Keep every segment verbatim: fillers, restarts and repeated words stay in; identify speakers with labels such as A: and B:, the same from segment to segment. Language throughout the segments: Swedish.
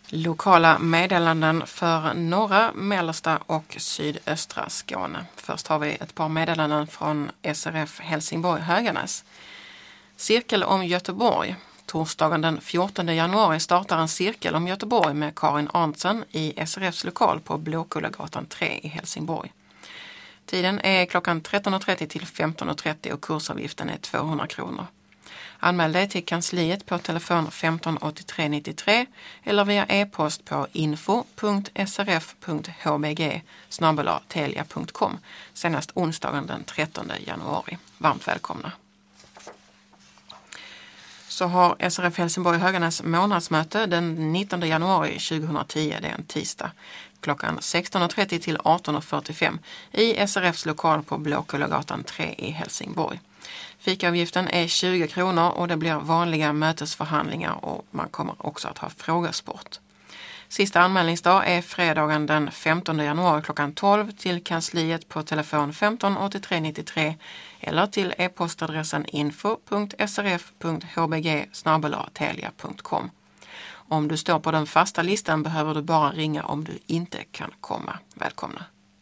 A: Lokala meddelanden för norra, mellersta och sydöstra Skåne. Först har vi ett par meddelanden från S R F Helsingborg Höganäs. Cirkel om Göteborg. Torsdagen den fjortonde januari startar en cirkel om Göteborg med Karin Arntzen i S R F:s lokal på Blåkullagatan tre i Helsingborg. Tiden är klockan tretton och trettio till femton och trettio och kursavgiften är tvåhundra kronor. Anmäl dig till kansliet på telefon femton åttiotre nittiotre eller via e-post på info punkt s r f punkt h b g snabel-a telia punkt com senast onsdagen den trettonde januari. Varmt välkomna! Så har S R F Helsingborg Höganäs månadsmöte den nittonde januari tjugohundratio, det är en tisdag, klockan sexton och trettio till arton och fyrtiofem i S R F:s lokal på Blåkullagatan tre i Helsingborg. Fikaavgiften är tjugo kronor och det blir vanliga mötesförhandlingar och man kommer också att ha frågesport. Sista anmälningsdag är fredagen den femtonde januari klockan tolv till kansliet på telefon femton åttiotre nittiotre eller till e-postadressen info punkt s r f punkt h b g snabel-a telia punkt com. Om du står på den fasta listan behöver du bara ringa om du inte kan komma. Välkomna!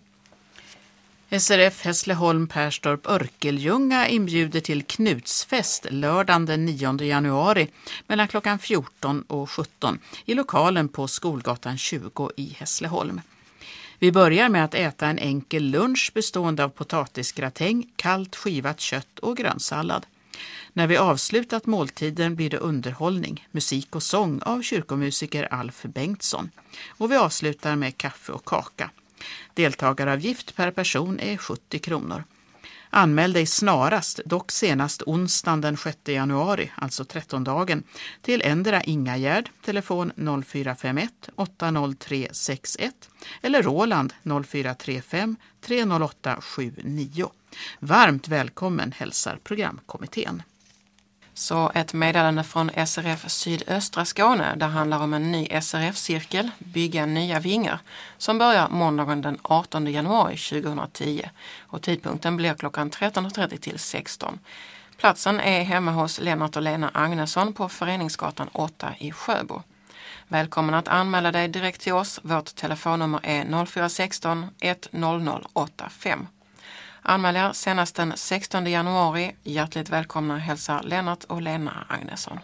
B: S R F Hässleholm Perstorp Örkeljunga inbjuder till Knutsfest lördagen den nionde januari mellan klockan fjorton och sjutton i lokalen på Skolgatan tjugo i Hässleholm. Vi börjar med att äta en enkel lunch bestående av potatisgratäng, kallt skivat kött och grönsallad. När vi avslutat måltiden blir det underhållning, musik och sång av kyrkomusiker Alf Bengtsson. Och vi avslutar med kaffe och kaka. Deltagaravgift per person är sjuttio kronor. Anmäl dig snarast, dock senast onsdagen den sjätte januari, alltså trettondagen, till ändra Ingagärd, telefon noll fyra fem ett åtta noll tre sex ett eller Roland noll fyra tre fem tre noll åtta sju nio. Varmt välkommen hälsar programkommittén.
A: Så ett meddelande från S R F Sydöstra Skåne. Det handlar om en ny S R F-cirkel, Bygga nya vingar, som börjar måndagen den artonde januari tjugohundratio. Och tidpunkten blir klockan tretton och trettio till sexton. Platsen är hemma hos Lennart och Lena Agnesson på Föreningsgatan åtta i Sjöbo. Välkommen att anmäla dig direkt till oss. Vårt telefonnummer är noll fyra ett sex ett noll noll åtta fem. Anmäl er senast den sextonde januari. Hjärtligt välkomna hälsar Lennart och Lena Agnesson.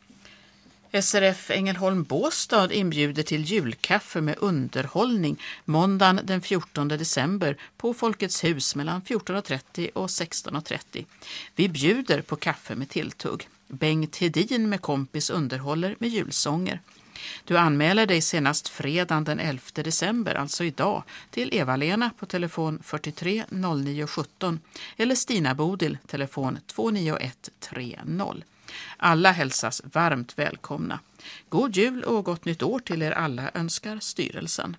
B: S R F Ängelholm Båstad inbjuder till julkaffe med underhållning måndagen den fjortonde december på Folkets hus mellan fjorton och trettio och sexton och trettio. Vi bjuder på kaffe med tilltugg. Bengt Hedin med kompis underhåller med julsånger. Du anmäler dig senast fredagen den elfte december, alltså idag, till Eva-Lena på telefon fyrtiotre noll nio sjutton eller Stina Bodil, telefon två nio ett tre noll. Alla hälsas varmt välkomna. God jul och gott nytt år till er alla, önskar styrelsen.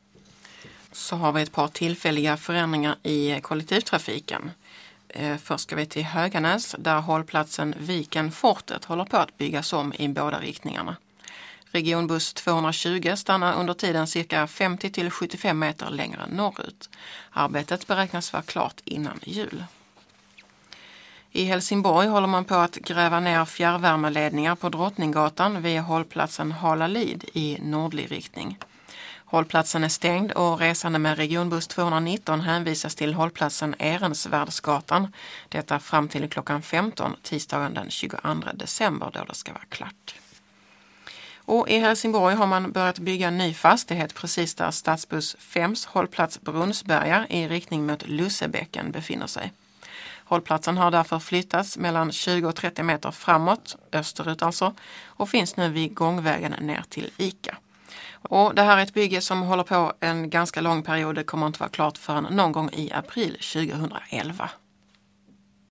A: Så har vi ett par tillfälliga förändringar i kollektivtrafiken. Först ska vi till Höganäs där hållplatsen Viken Fortet håller på att byggas om i båda riktningarna. Regionbuss tvåhundratjugo stannar under tiden cirka femtio till sjuttiofem meter längre norrut. Arbetet beräknas vara klart innan jul. I Helsingborg håller man på att gräva ner fjärrvärmeledningar på Drottninggatan vid hållplatsen Halalid i nordlig riktning. Hållplatsen är stängd och resande med regionbuss tvåhundranitton hänvisas till hållplatsen Ehrensvärdsgatan. Detta fram till klockan femton tisdagen den tjugoandra december då det ska vara klart. Och i Helsingborg har man börjat bygga en ny fastighet precis där stadsbuss fems hållplats Brunnsberga i riktning mot Lussebäcken befinner sig. Hållplatsen har därför flyttats mellan tjugo och trettio meter framåt, österut alltså, och finns nu vid gångvägen ner till Ica. Och det här är ett bygge som håller på en ganska lång period, det kommer inte vara klart förrän någon gång i april tjugohundraelva.